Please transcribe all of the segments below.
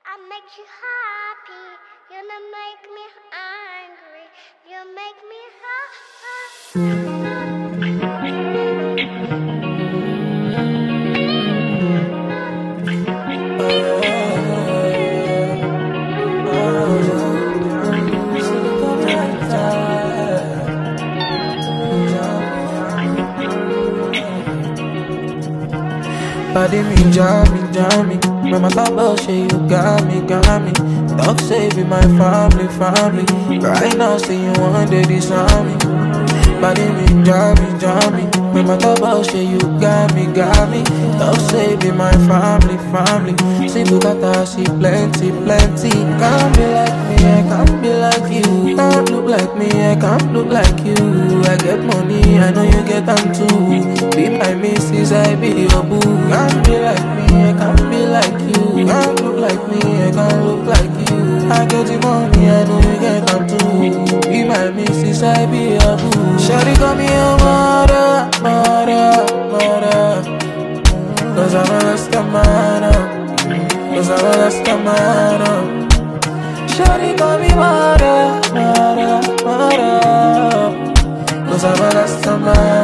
I make you happy, you don't make me angry. You make me Body me, jam me. When my top bullshit, you got me. Dog saving my family. Right now, say you want to disarm me. Body me, jam me. When my top bullshit, you got me. Dog saving my family. See Bugatti, see plenty. Can't be like me, I can't be like you. Can't look like me, I can't look like you. I get money, I know you get them too. Be my missus, I be your boo. Can't be like me, I can't be like you. Can't look like me, I can't look like you. I get the money, I know you get them too. Be my missus, I be your boo. Shawty call me your mother. Cause I'm a Rasta man. Shawty call me mother. Cause I'm a Rasta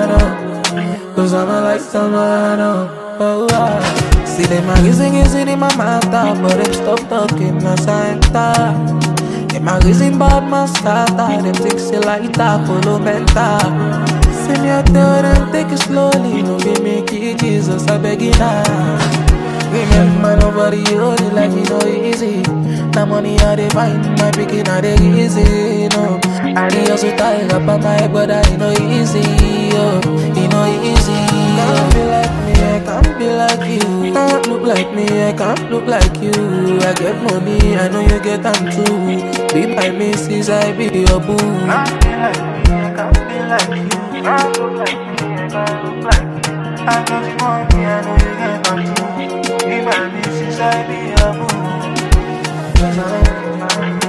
man. Oh, ah. See them magazine in my matter, but them stop talking my Santa. Them magazine bad man scatter, them things say like that, follow mental. See me I tell them take it slowly, no be me key Jesus, I beg you now. Remember nobody hold it like me no easy. The money I dey find, my picking I dey easy, no. I dey also tie up on my head, but I know easy, oh, you know easy. Can't be like me, I can't be like you. Can't look like me, I can't look like you. I get money, I know you get them too. Be my missus, I be your boo. Can't be like me, I can't be like you. Can't look like me, I can't look like you. I got the money, I know you get them too. Be my missus, I be your boo.